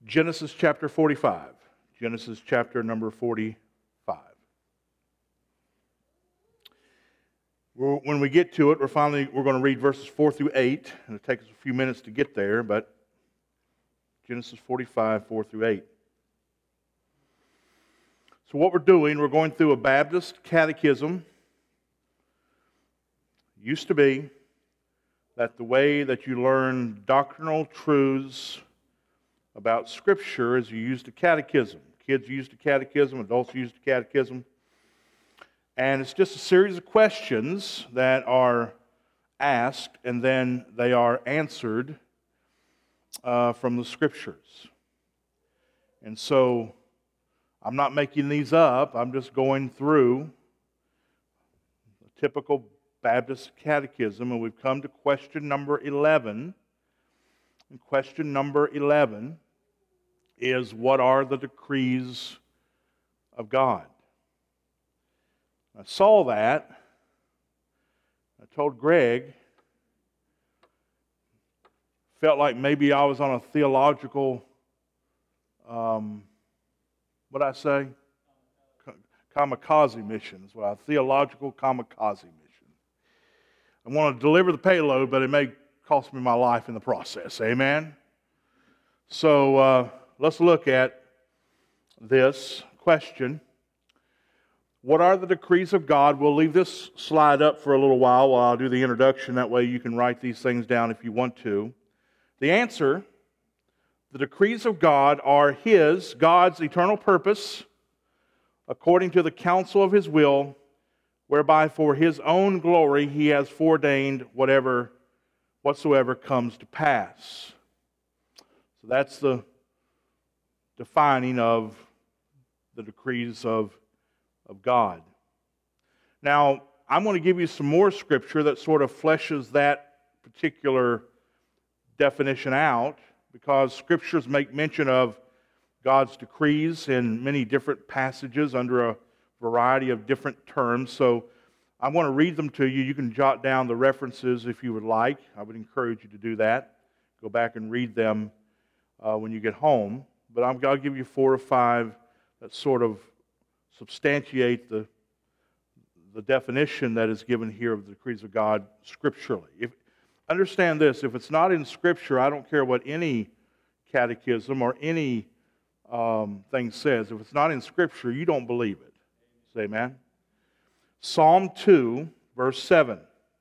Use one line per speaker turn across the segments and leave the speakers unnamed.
Genesis chapter 45. Genesis chapter number 45. When we get to it, we're going to read verses 4 through 8. It'll take us a few minutes to get there, but Genesis 45, 4 through 8. So what we're doing, we're going through a Baptist catechism. It used to be that the way that you learn doctrinal truths about Scripture is you used a catechism. Kids used a catechism, adults used a catechism. And it's just a series of questions that are asked and then they are answered from the Scriptures. And so I'm not making these up. I'm just going through a typical Baptist catechism, and we've come to question number 11. And question number 11 is, what are the decrees of God? I saw that. I told Greg, felt like maybe I was on a theological, what'd I say? Kamikaze mission. A theological kamikaze mission. I want to deliver the payload, but it may cost me my life in the process. Amen? So let's look at this question. What are the decrees of God? We'll leave this slide up for a little while I'll do the introduction. That way you can write these things down if you want to. The answer, the decrees of God are God's eternal purpose, according to the counsel of His will, whereby for His own glory He has foreordained whatsoever comes to pass. So that's the defining of the decrees of God. Now, I'm going to give you some more scripture that sort of fleshes that particular definition out, because scriptures make mention of God's decrees in many different passages under a variety of different terms. So I want to read them to you. You can jot down the references if you would like. I would encourage you to do that. Go back and read them when you get home. But I'll give you 4 or 5 that sort of substantiate the definition that is given here of the decrees of God scripturally. Understand this, if it's not in Scripture, I don't care what any catechism or any thing says. If it's not in Scripture, you don't believe it. Say amen. Psalm 2, verse 7.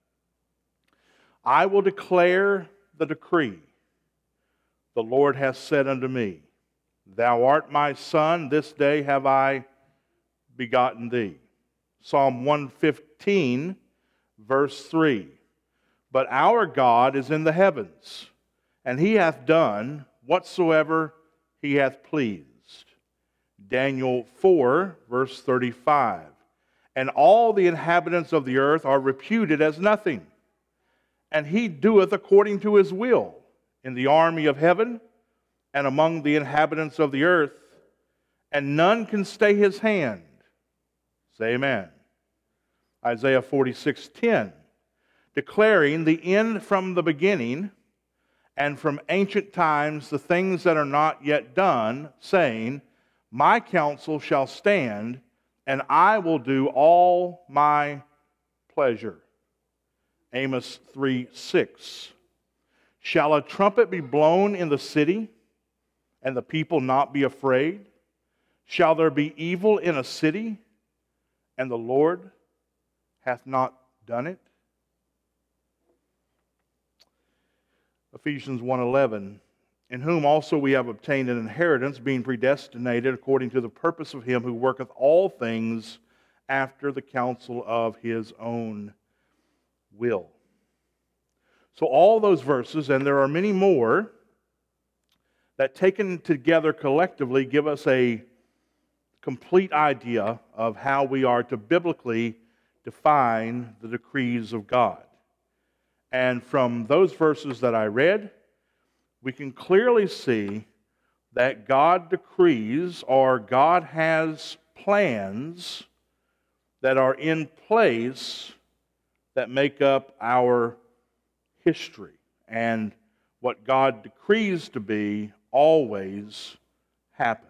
I will declare the decree. The Lord hath said unto me, Thou art my son, this day have I begotten thee. Psalm 115, verse 3. But our God is in the heavens, and He hath done whatsoever He hath pleased. Daniel 4, verse 35. And all the inhabitants of the earth are reputed as nothing, and He doeth according to His will in the army of heaven and among the inhabitants of the earth, and none can stay His hand. Say amen. Isaiah 46:10. Declaring the end from the beginning, and from ancient times the things that are not yet done, saying, My counsel shall stand, and I will do all my pleasure. Amos 3:6. Shall a trumpet be blown in the city, and the people not be afraid? Shall there be evil in a city, and the Lord hath not done it? Ephesians 1:11, in whom also we have obtained an inheritance, being predestinated according to the purpose of Him who worketh all things after the counsel of His own will. So all those verses, and there are many more, that taken together collectively give us a complete idea of how we are to biblically define the decrees of God. And from those verses that I read, we can clearly see that God decrees, or God has plans that are in place that make up our history. And what God decrees to be always happens.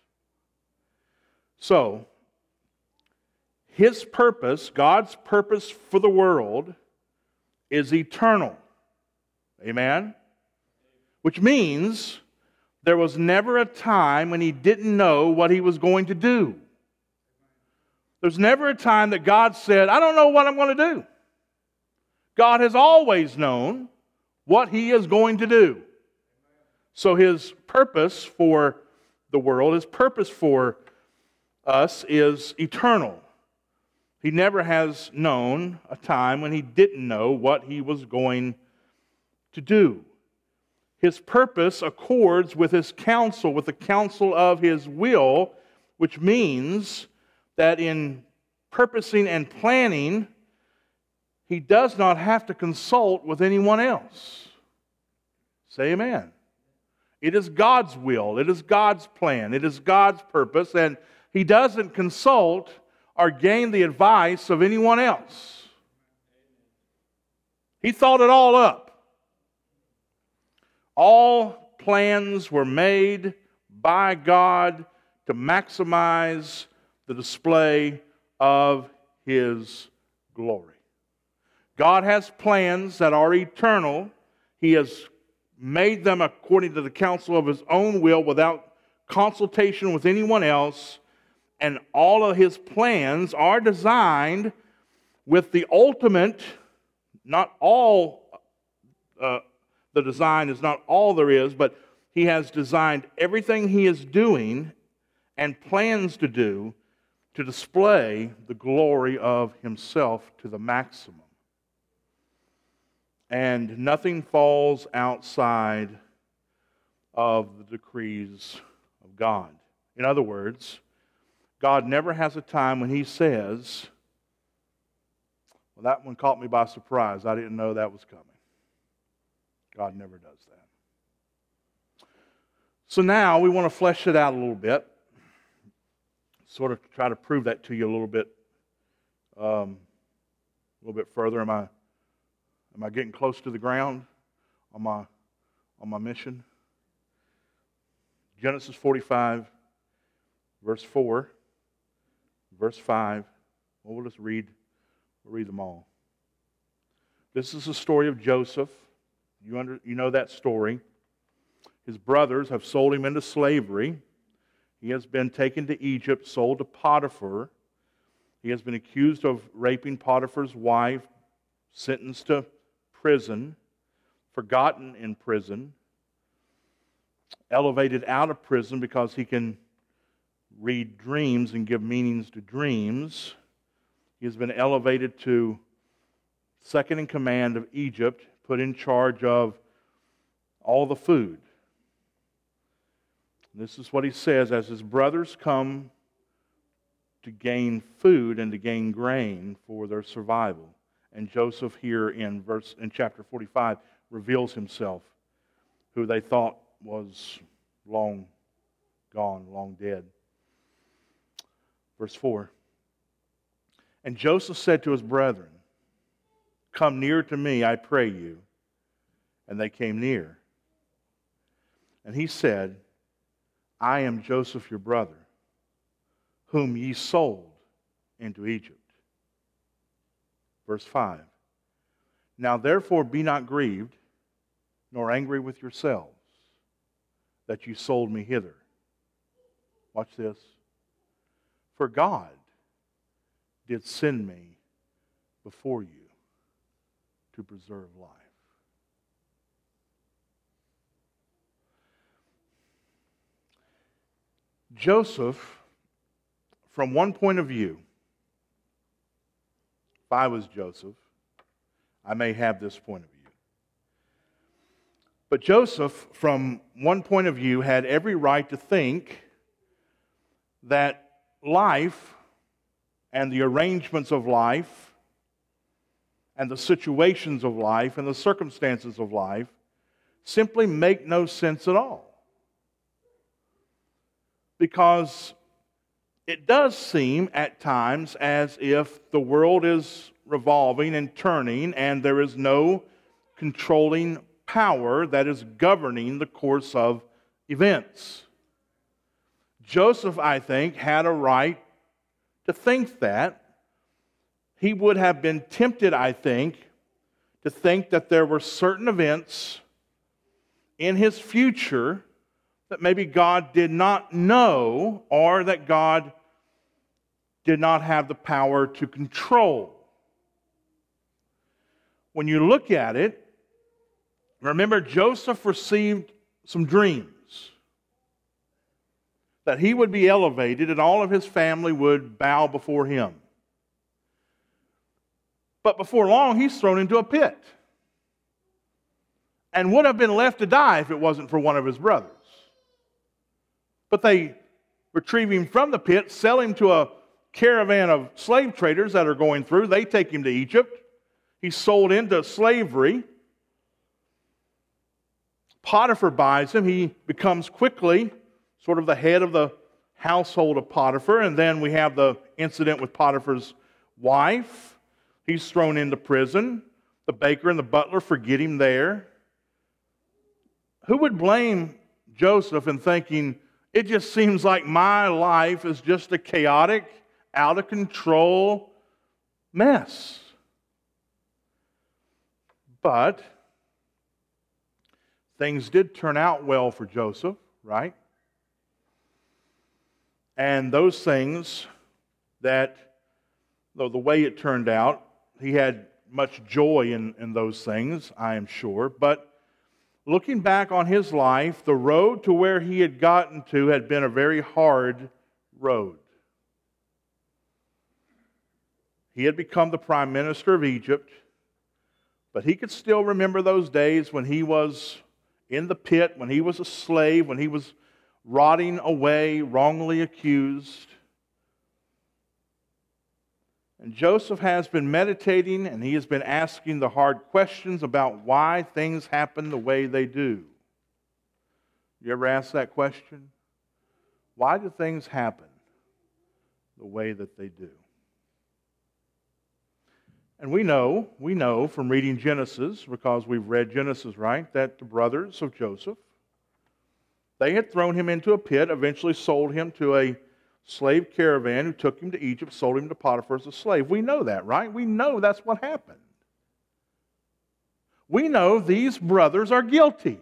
So, His purpose, God's purpose for the world, is eternal. Amen? Which means there was never a time when He didn't know what He was going to do. There's never a time that God said, I don't know what I'm going to do. God has always known what He is going to do. So His purpose for the world, His purpose for us is eternal. He never has known a time when He didn't know what He was going to do. His purpose accords with His counsel, with the counsel of His will, which means that in purposing and planning, He does not have to consult with anyone else. Say amen. It is God's will. It is God's plan. It is God's purpose. And He doesn't consult or gain the advice of anyone else. He thought it all up. All plans were made by God to maximize the display of His glory. God has plans that are eternal. He has made them according to the counsel of His own will without consultation with anyone else. And all of His plans are designed with the ultimate, not all, the design is not all there is, but He has designed everything He is doing and plans to do to display the glory of Himself to the maximum. And nothing falls outside of the decrees of God. In other words, God never has a time when He says, well, that one caught me by surprise. I didn't know that was coming. God never does that. So now we want to flesh it out a little bit. Sort of try to prove that to you a little bit further. Am I getting close to the ground on my mission? Genesis 45, verse 4, verse 5. Well, we'll just read them all. This is the story of Joseph. You know that story. His brothers have sold him into slavery. He has been taken to Egypt, sold to Potiphar. He has been accused of raping Potiphar's wife, sentenced to prison, forgotten in prison, elevated out of prison because he can read dreams and give meanings to dreams. He has been elevated to second in command of Egypt, put in charge of all the food. This is what he says: as his brothers come to gain food and to gain grain for their survival. And Joseph here in chapter 45 reveals himself, who they thought was long gone, long dead. Verse 4. And Joseph said to his brethren, come near to me, I pray you. And they came near. And he said, I am Joseph your brother, whom ye sold into Egypt. Verse 5. Now therefore be not grieved, nor angry with yourselves, that you sold me hither. Watch this. For God did send me before you to preserve life. Joseph, from one point of view, if I was Joseph, I may have this point of view. But Joseph, from one point of view, had every right to think that life and the arrangements of life and the situations of life and the circumstances of life simply make no sense at all. Because it does seem at times as if the world is revolving and turning and there is no controlling power that is governing the course of events. Joseph, I think, had a right to think that. He would have been tempted, I think, to think that there were certain events in his future that maybe God did not know or that God did not have the power to control. When you look at it, remember Joseph received some dreams that he would be elevated and all of his family would bow before him. But before long, he's thrown into a pit and would have been left to die if it wasn't for one of his brothers. But they retrieve him from the pit, sell him to a caravan of slave traders that are going through. They take him to Egypt. He's sold into slavery. Potiphar buys him. He becomes quickly sort of the head of the household of Potiphar. And then we have the incident with Potiphar's wife. He's thrown into prison. The baker and the butler forget him there. Who would blame Joseph in thinking, it just seems like my life is just a chaotic, out of control mess? But things did turn out well for Joseph, right? And those things that, though the way it turned out, he had much joy in those things, I am sure. But looking back on his life, the road to where he had gotten to had been a very hard road. He had become the prime minister of Egypt, but he could still remember those days when he was in the pit, when he was a slave, when he was rotting away, wrongly accused. And Joseph has been meditating and he has been asking the hard questions about why things happen the way they do. You ever ask that question? Why do things happen the way that they do? And we know from reading Genesis, because we've read Genesis, right, that the brothers of Joseph, they had thrown him into a pit, eventually sold him to a slave caravan who took him to Egypt, sold him to Potiphar as a slave. We know that, right? We know that's what happened. We know these brothers are guilty.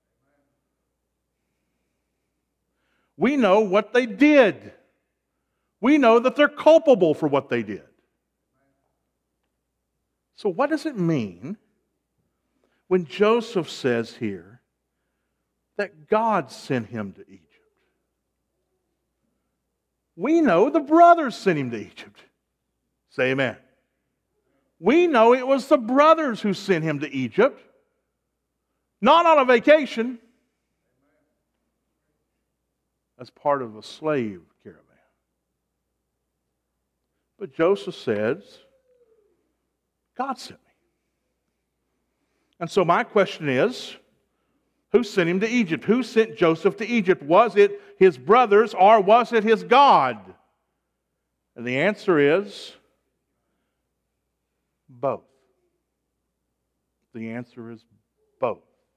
We know what they did. We know that they're culpable for what they did. So what does it mean when Joseph says here that God sent him to Egypt? We know the brothers sent him to Egypt. Say amen. We know it was the brothers who sent him to Egypt, not on a vacation. As part of a slave caravan. But Joseph says, God sent me. And so my question is, who sent him to Egypt? Who sent Joseph to Egypt? Was it his brothers or was it his God? And the answer is both. The answer is both.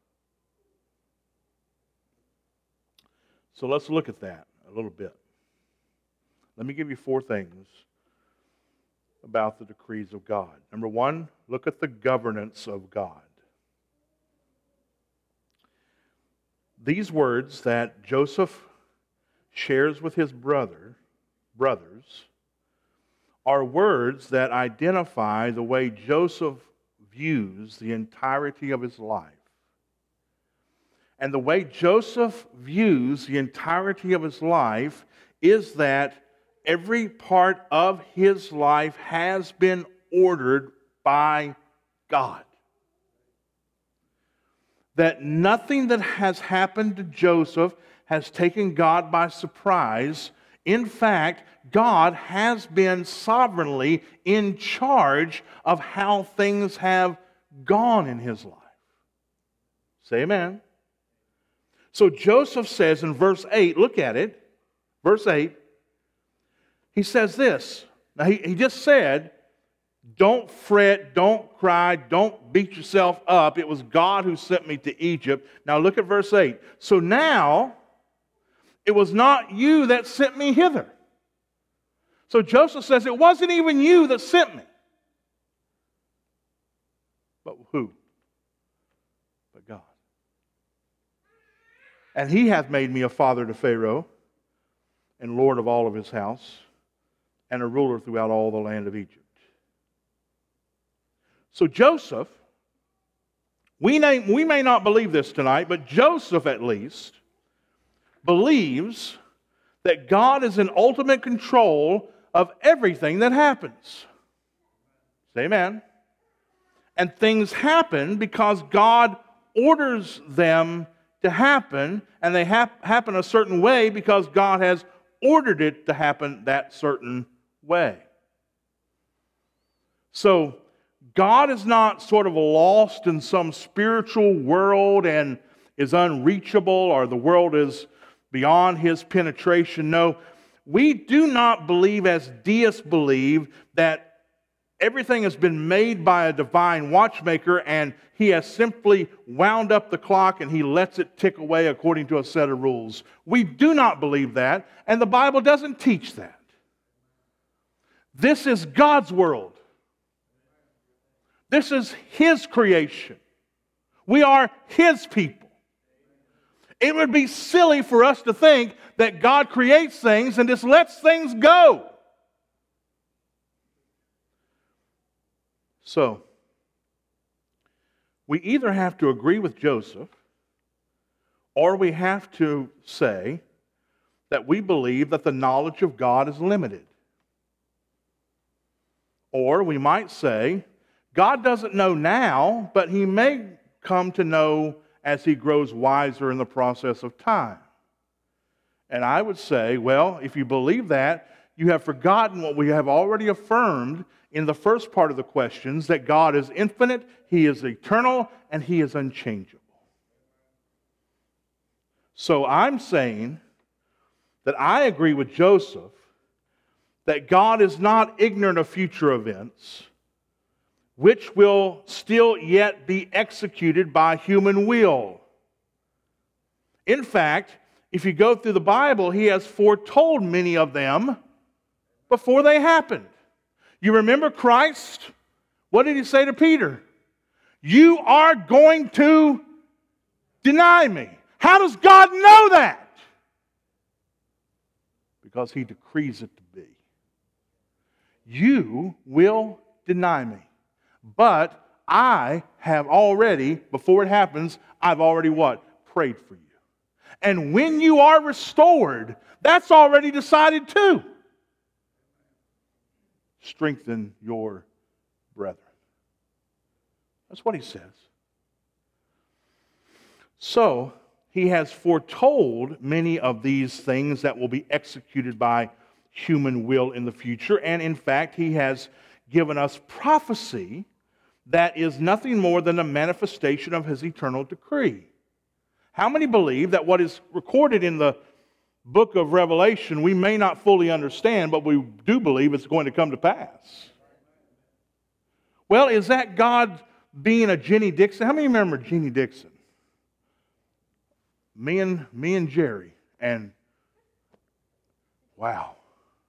So let's look at that a little bit. Let me give you 4 things about the decrees of God. Number 1, look at the governance of God. These words that Joseph shares with his brothers are words that identify the way Joseph views the entirety of his life. And the way Joseph views the entirety of his life is that every part of his life has been ordered by God. That nothing that has happened to Joseph has taken God by surprise. In fact, God has been sovereignly in charge of how things have gone in his life. Say amen. So Joseph says in verse 8, look at it, verse 8, he says this. Now he just said, Don't fret, don't cry, don't beat yourself up. It was God who sent me to Egypt. Now look at verse 8. So now, it was not you that sent me hither. So Joseph says, it wasn't even you that sent me. But who? But God. And he hath made me a father to Pharaoh, and lord of all of his house, and a ruler throughout all the land of Egypt. So Joseph, we may not believe this tonight, but Joseph at least believes that God is in ultimate control of everything that happens. Say amen. And things happen because God orders them to happen, and they happen a certain way because God has ordered it to happen that certain way. So, God is not sort of lost in some spiritual world and is unreachable, or the world is beyond his penetration. No, we do not believe, as deists believe, that everything has been made by a divine watchmaker and he has simply wound up the clock and he lets it tick away according to a set of rules. We do not believe that, and the Bible doesn't teach that. This is God's world. This is his creation. We are his people. It would be silly for us to think that God creates things and just lets things go. So, we either have to agree with Joseph, or we have to say that we believe that the knowledge of God is limited. Or we might say, God doesn't know now, but he may come to know as he grows wiser in the process of time. And I would say, well, if you believe that, you have forgotten what we have already affirmed in the first part of the questions, that God is infinite, he is eternal, and he is unchangeable. So I'm saying that I agree with Joseph that God is not ignorant of future events, which will still yet be executed by human will. In fact, if you go through the Bible, he has foretold many of them before they happened. You remember Christ? What did he say to Peter? You are going to deny me. How does God know that? Because he decrees it to be. You will deny me. But I have already, before it happens, I've already what? Prayed for you. And when you are restored, that's already decided too. Strengthen your brethren. That's what he says. So, he has foretold many of these things that will be executed by human will in the future. And in fact, he has given us prophecy that is nothing more than a manifestation of his eternal decree. How many believe that what is recorded in the book of Revelation we may not fully understand, but we do believe it's going to come to pass? Well, is that God being a Jenny Dixon? How many remember Jenny Dixon? Me and Jerry. And wow.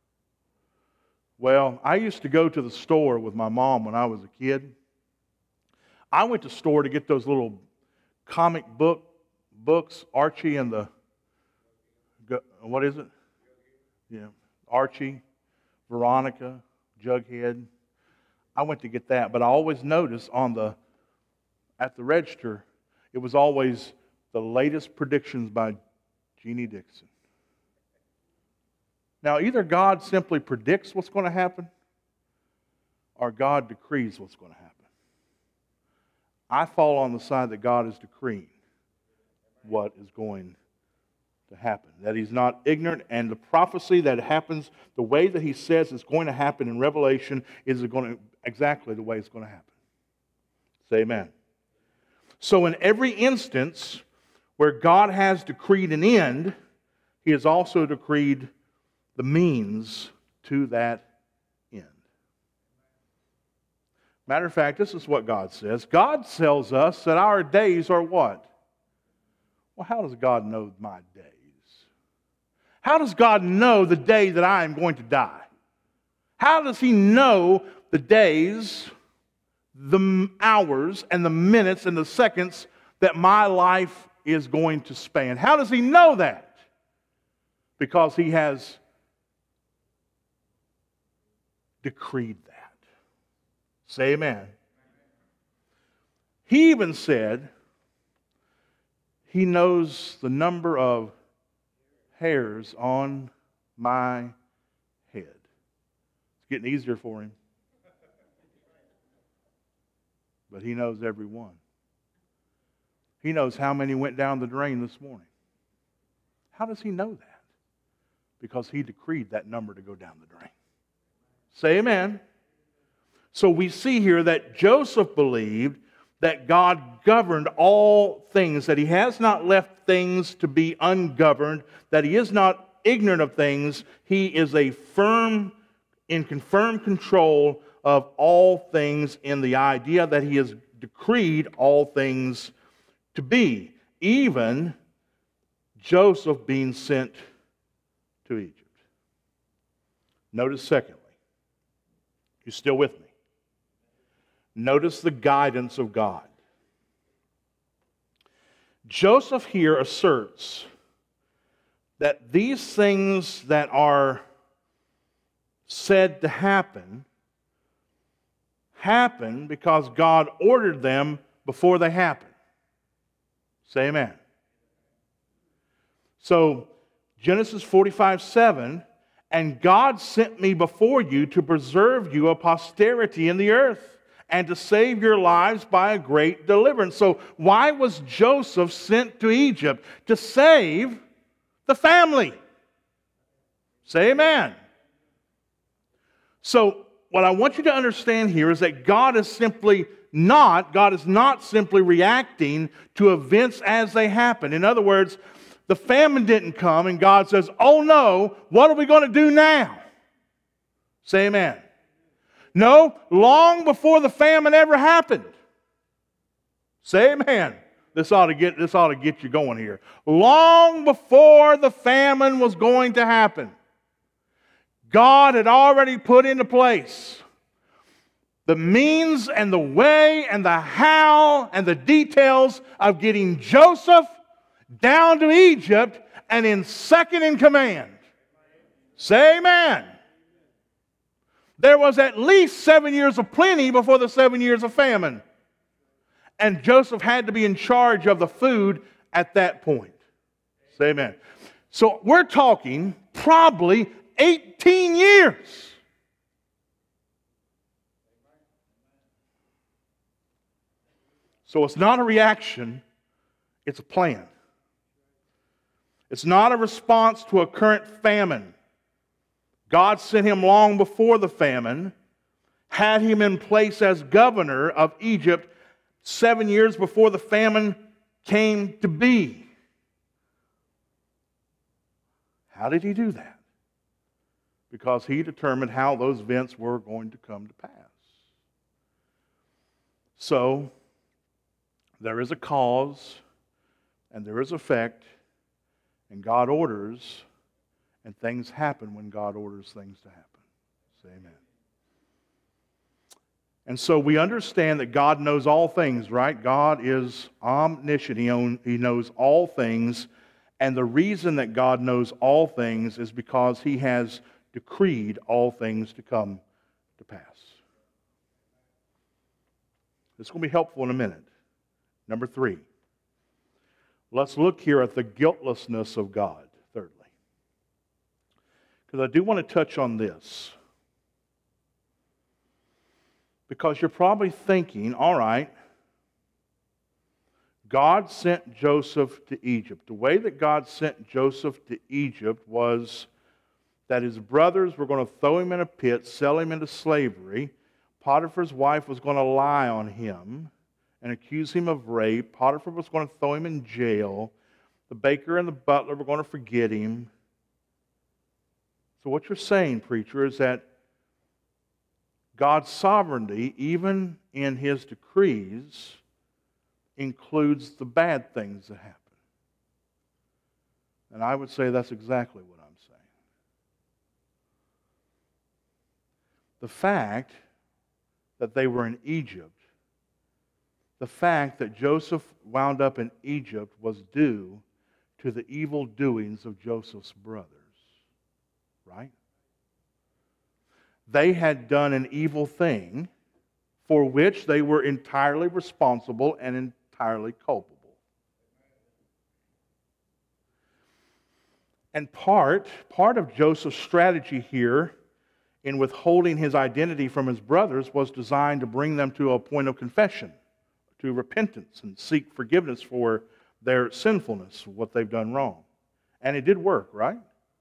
Well, I used to go to the store with my mom when I was a kid. I went to the store to get those little comic books, Archie and the, what is it? Yeah, Archie, Veronica, Jughead. I went to get that, but I always noticed at the register, it was always the latest predictions by Jeannie Dixon. Now, either God simply predicts what's going to happen, or God decrees what's going to happen. I fall on the side that God is decreeing what is going to happen, that he's not ignorant, and the prophecy that happens the way that he says it's going to happen in Revelation is going to exactly the way it's going to happen. Say amen. So in every instance where God has decreed an end, he has also decreed the means to that end. Matter of fact, this is what God says. God tells us that our days are what? Well, how does God know my days? How does God know the day that I am going to die? How does He know the days, the hours, and the minutes, and the seconds that my life is going to span? How does He know that? Because He has decreed that. Say amen. He even said He knows the number of hairs on my head. It's getting easier for Him. But He knows every one. He knows how many went down the drain this morning. How does He know that? Because He decreed that number to go down the drain. Say amen. So we see here that Joseph believed that God governed all things, that He has not left things to be ungoverned, that He is not ignorant of things. He is in confirmed control of all things, in the idea that He has decreed all things to be, even Joseph being sent to Egypt. Notice secondly, you still with me? Notice the guidance of God. Joseph here asserts that these things that are said to happen because God ordered them before they happen. Say amen. So, Genesis 45:7, and God sent me before you to preserve you a posterity in the earth, and to save your lives by a great deliverance. So why was Joseph sent to Egypt? To save the family. Say amen. So what I want you to understand here is that God is not simply reacting to events as they happen. In other words, the famine didn't come and God says, oh no, what are we going to do now? Say amen. No, long before the famine ever happened. Say amen. This ought to get you going here. Long before the famine was going to happen, God had already put into place the means and the way and the how and the details of getting Joseph down to Egypt and in second in command. Say amen. There was at least 7 years of plenty before the 7 years of famine. And Joseph had to be in charge of the food at that point. Say amen. So we're talking probably 18 years. So it's not a reaction, it's a plan. It's not a response to a current famine. God sent him long before the famine, had him in place as governor of Egypt 7 years before the famine came to be. How did he do that? Because he determined how those events were going to come to pass. So, there is a cause, and there is effect, and God orders, and things happen when God orders things to happen. Say amen. And so we understand that God knows all things, right? God is omniscient. He knows all things. And the reason that God knows all things is because He has decreed all things to come to pass. This is going to be helpful in a minute. Number 3. Let's look here at the guiltlessness of God, thirdly. Because I do want to touch on this. Because you're probably thinking, all right, God sent Joseph to Egypt. The way that God sent Joseph to Egypt was that his brothers were going to throw him in a pit, sell him into slavery. Potiphar's wife was going to lie on him and accuse him of rape. Potiphar was going to throw him in jail. The baker and the butler were going to forget him. So what you're saying, preacher, is that God's sovereignty, even in His decrees, includes the bad things that happen. And I would say that's exactly what I'm saying. The fact that they were in Egypt, the fact that Joseph wound up in Egypt was due to the evil doings of Joseph's brothers. Right? They had done an evil thing for which they were entirely responsible and entirely culpable. And part of Joseph's strategy here in withholding his identity from his brothers was designed to bring them to a point of confession, to repentance, and seek forgiveness for their sinfulness, what they've done wrong. And it did work, right?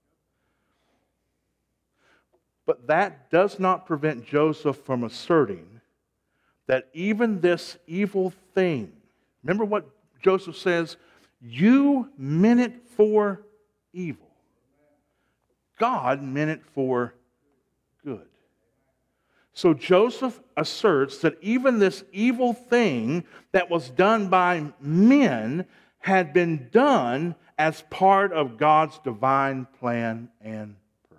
But that does not prevent Joseph from asserting that even this evil thing, remember what Joseph says, you meant it for evil. God meant it for good. So Joseph asserts that even this evil thing that was done by men had been done as part of God's divine plan and purpose.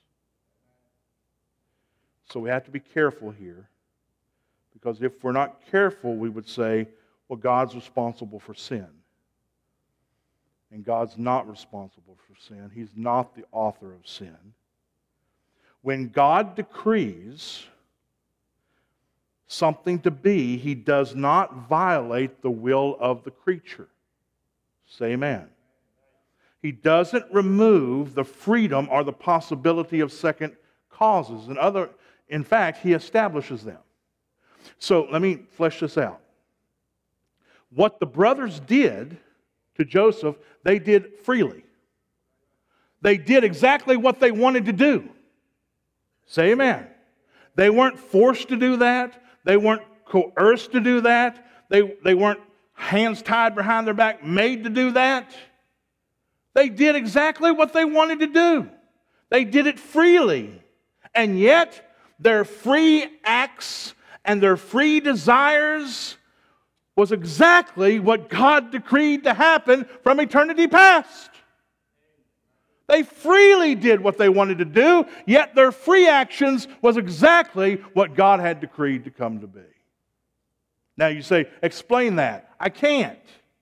So we have to be careful here, because if we're not careful, we would say, well, God's responsible for sin. And God's not responsible for sin. He's not the author of sin. When God decrees something to be, He does not violate the will of the creature. Say amen. He doesn't remove the freedom or the possibility of second causes. In fact, He establishes them. So let me flesh this out. What the brothers did to Joseph, they did freely. They did exactly what they wanted to do. Say amen. They weren't forced to do that. They weren't coerced to do that. They weren't hands tied behind their back made to do that. They did exactly what they wanted to do. They did it freely. And yet, their free acts and their free desires was exactly what God decreed to happen from eternity past. They freely did what they wanted to do, yet their free actions was exactly what God had decreed to come to be. Now you say, explain that. I can't.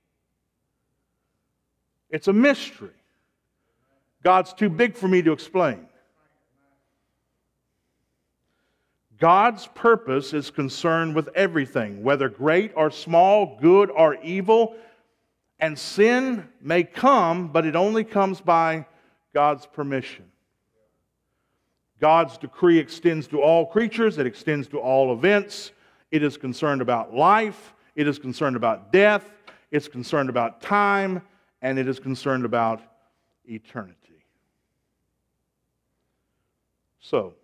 It's a mystery. God's too big for me to explain. God's purpose is concerned with everything, whether great or small, good or evil. And sin may come, but it only comes by God's permission. God's decree extends to all creatures. It extends to all events. It is concerned about life. It is concerned about death. It's concerned about time. And it is concerned about eternity. So,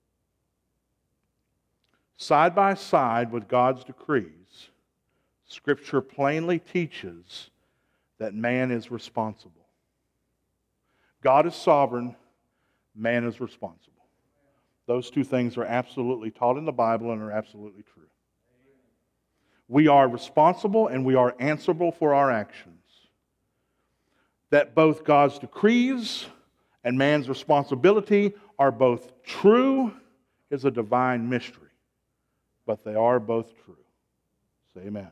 side by side with God's decrees, Scripture plainly teaches that man is responsible. God is sovereign, man is responsible. Those two things are absolutely taught in the Bible and are absolutely true. We are responsible and we are answerable for our actions. That both God's decrees and man's responsibility are both true is a divine mystery. But they are both true. Say amen.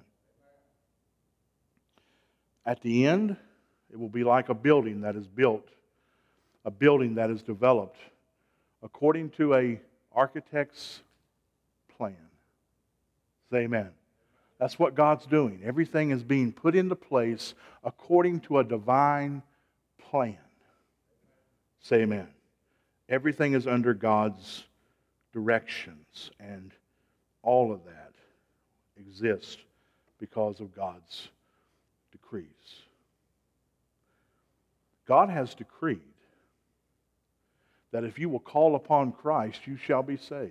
At the end, it will be like a building that is built, a building that is developed according to an architect's plan. Say amen. That's what God's doing. Everything is being put into place according to a divine plan. Say amen. Everything is under God's directions, and all of that exists because of God's decrees. God has decreed that if you will call upon Christ, you shall be saved.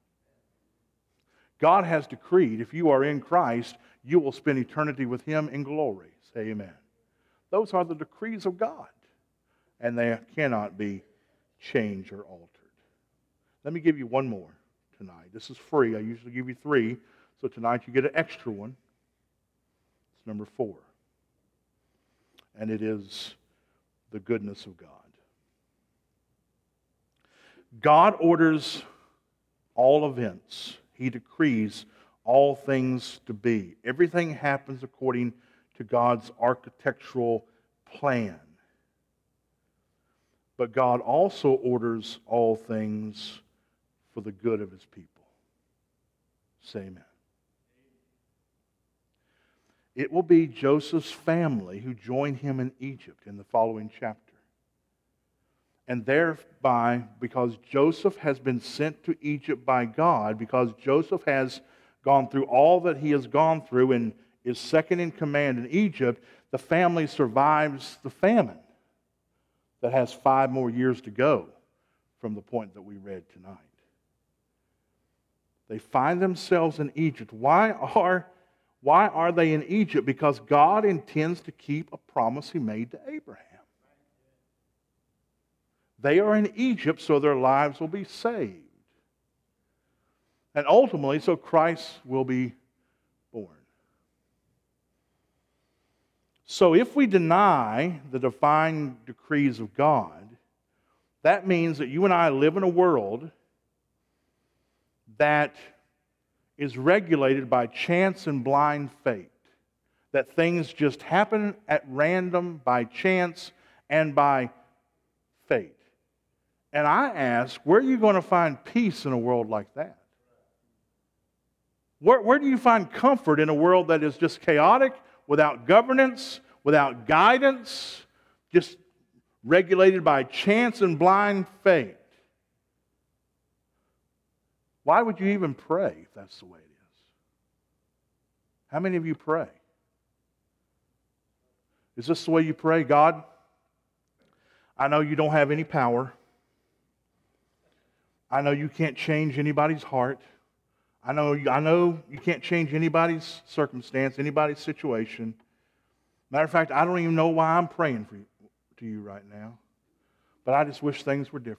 God has decreed if you are in Christ, you will spend eternity with Him in glory. Say amen. Those are the decrees of God, and they cannot be changed or altered. Let me give you one more. tonight. This is free. I usually give you 3, so tonight you get an extra one. It's number 4. And it is the goodness of God. God orders all events. He decrees all things to be. Everything happens according to God's architectural plan. But God also orders all things for the good of His people. Say amen. It will be Joseph's family who join him in Egypt in the following chapter. And thereby, because Joseph has been sent to Egypt by God, because Joseph has gone through all that he has gone through and is second in command in Egypt, the family survives the famine that has 5 more years to go from the point that we read tonight. They find themselves in Egypt. Why are they in Egypt? Because God intends to keep a promise He made to Abraham. They are in Egypt so their lives will be saved. And ultimately, so Christ will be born. So if we deny the divine decrees of God, that means that you and I live in a world that is regulated by chance and blind fate. That things just happen at random, by chance, and by fate. And I ask, where are you going to find peace in a world like that? Where do you find comfort in a world that is just chaotic, without governance, without guidance, just regulated by chance and blind fate? Why would you even pray if that's the way it is? How many of you pray? Is this the way you pray? God, I know you don't have any power. I know you can't change anybody's heart. I know you can't change anybody's circumstance, anybody's situation. Matter of fact, I don't even know why I'm praying to you right now. But I just wish things were different.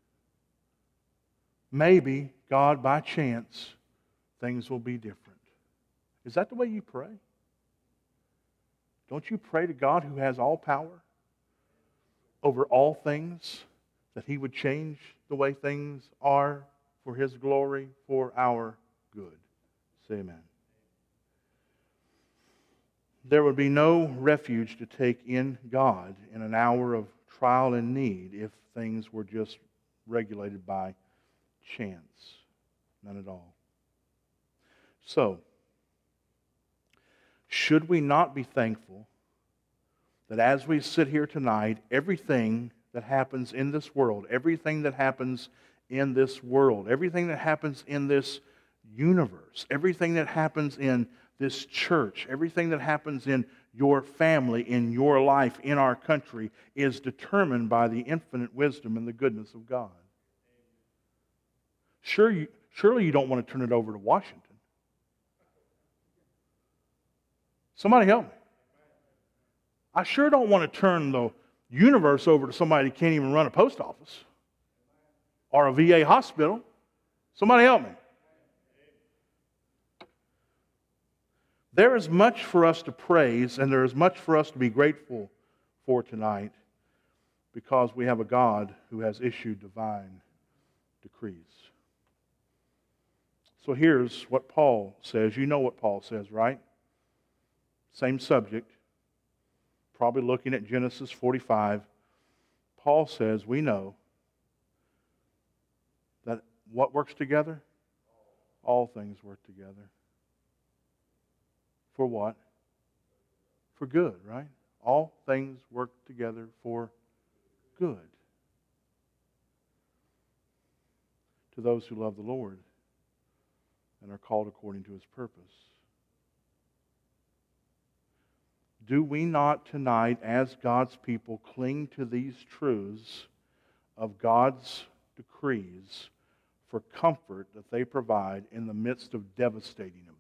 Maybe, God, by chance, things will be different. Is that the way you pray? Don't you pray to God who has all power over all things, that He would change the way things are for His glory, for our good? Say amen. There would be no refuge to take in God in an hour of trial and need if things were just regulated by chance. None at all. So, should we not be thankful that as we sit here tonight, everything that happens in this world, everything that happens in this world, everything that happens in this universe, everything that happens in this church, everything that happens in your family, in your life, in our country, is determined by the infinite wisdom and the goodness of God. Surely you don't want to turn it over to Washington. Somebody help me. I sure don't want to turn the universe over to somebody who can't even run a post office or a VA hospital. Somebody help me. There is much for us to praise, and there is much for us to be grateful for tonight, because we have a God who has issued divine decrees. So here's what Paul says. You know what Paul says, right? Same subject. Probably looking at Genesis 45. Paul says, we know that what works together? All things work together. For what? For good, right? All things work together for good to those who love the Lord and are called according to His purpose. Do we not tonight, as God's people, cling to these truths of God's decrees for comfort that they provide in the midst of devastating events?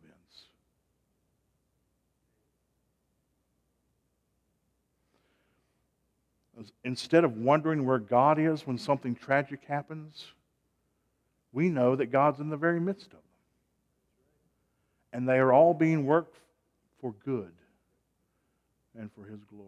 Instead of wondering where God is when something tragic happens, we know that God's in the very midst of them. And they are all being worked for good and for His glory.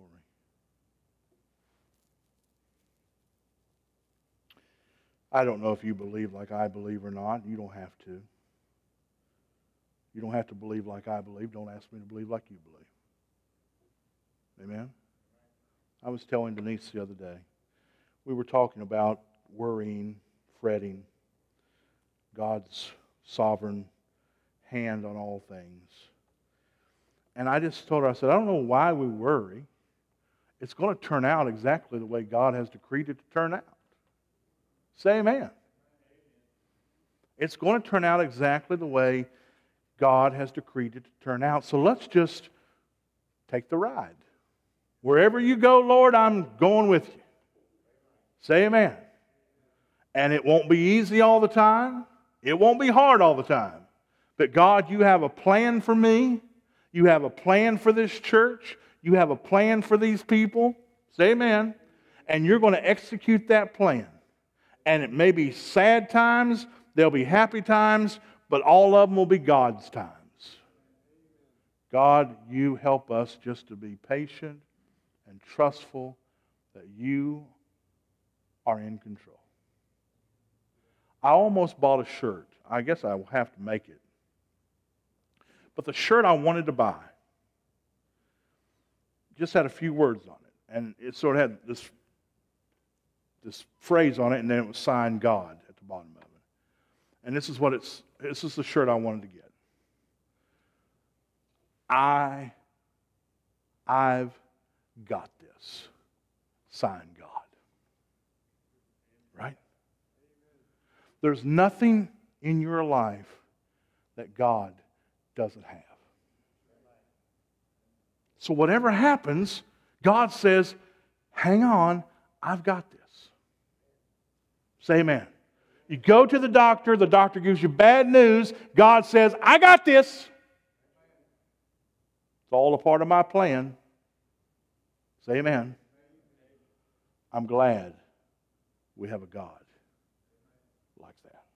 I don't know if you believe like I believe or not. You don't have to. You don't have to believe like I believe. Don't ask me to believe like you believe. Amen? I was telling Denise the other day, we were talking about worrying, fretting, God's sovereign hand on all things. And I just told her, I said, I don't know why we worry. It's going to turn out exactly the way God has decreed it to turn out. Say amen. It's going to turn out exactly the way God has decreed it to turn out. So let's just take the ride. Wherever you go, Lord, I'm going with you. Say amen. And it won't be easy all the time. It won't be hard all the time. But God, you have a plan for me. You have a plan for this church. You have a plan for these people. Say amen. And you're going to execute that plan. And it may be sad times, there'll be happy times, but all of them will be God's times. God, you help us just to be patient and trustful that you are in control. I almost bought a shirt. I guess I will have to make it. But the shirt I wanted to buy just had a few words on it. And it sort of had this phrase on it, and then it was signed God at the bottom of it. And this is the shirt I wanted to get. I've got this. Signed God. Right? There's nothing in your life that God doesn't have. So whatever happens, God says, hang on, I've got this. Say amen. You go to the doctor gives you bad news. God says, I got this. It's all a part of my plan. Say amen. I'm glad we have a God like that.